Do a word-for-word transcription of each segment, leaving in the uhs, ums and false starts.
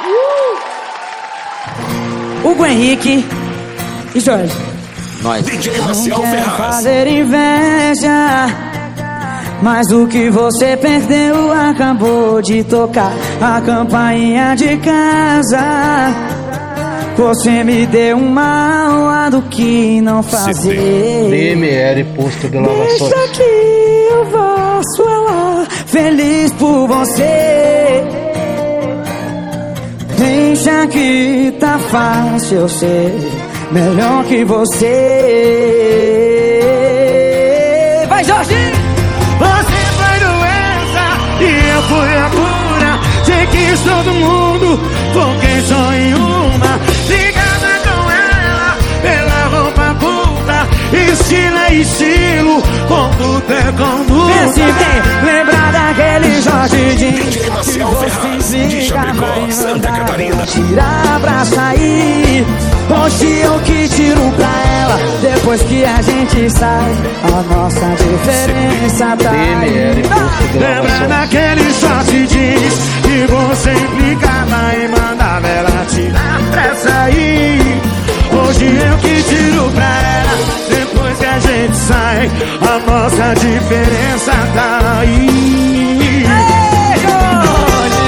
Hugo Henrique e Jorge. Nós. D J Marcel Não quero Ferraz. fazer inveja, mas o que você perdeu acabou de tocar a campainha de casa. Você me deu uma aula do que não fazer. D M R posto de lavações. Deixa que eu faço ela feliz por você. Deixa que tá fácil eu ser melhor que você. Vai, Jorge! Você foi doença e eu fui a cura. Sei que todo mundo, foquei só em uma. Ligada com ela, pela roupa puta. Estilo é estilo, conduta é conduta. Pense bem, lembra daquele Jorge Jeans D J Marcel Ferraz, de Chapecó, Santa Catarina. tirar pra sair. Hoje eu que tiro pra ela. Depois que a gente sai, a nossa diferença tá D M R aí. posto de Lembra lavações. daquele short jeans que você implicava e mandava ela tirar pra sair. Hoje eu que tiro pra ela. Depois que a gente sai, a nossa diferença tá aí. Ei, Jorge!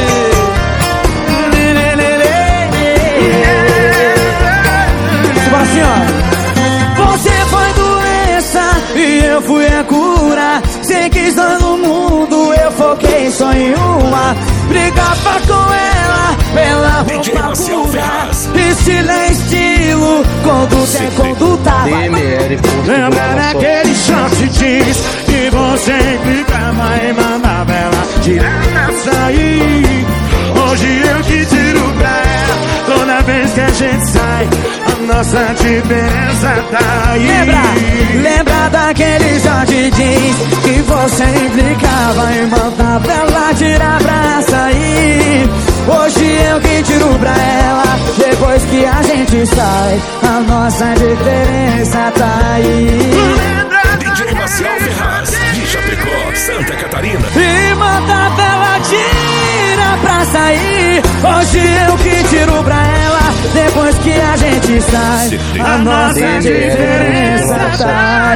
Bora assim, ó. Você foi doença e eu fui a cura. Sei que estou no mundo, eu foquei só em uma. Brigava com ela pela D J roupa Marcel pura. Ferraz. Estilo é estilo, conduta é conduta. D M R posto de Lembra lavações. daquele short jeans que você implicava e mandava ela tirar pra sair. Hoje eu que tiro pra ela. Toda vez que a gente sai, a nossa diferença tá aí. Lembra, lembra daquele Jorge Jeans que você implicava e mandava ela tirar pra sair. Hoje eu que tiro pra ela. Depois que a gente sai, a nossa diferença tá aí. D J Marcel Ferraz, de Chapecó, Santa Catarina. E mandava ela tirar pra sair. Hoje eu que tiro pra ela. Depois que a gente sai, a nossa diferença tá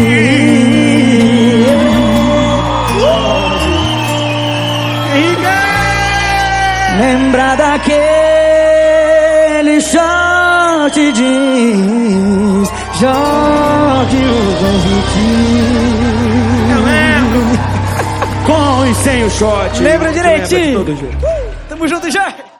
aí. Lembra daquele short jeans, Jorge Henrique. Eu lembro. Com e sem o short. Lembra direitinho? Lembra de todo jeito. Tamo junto, Jorge.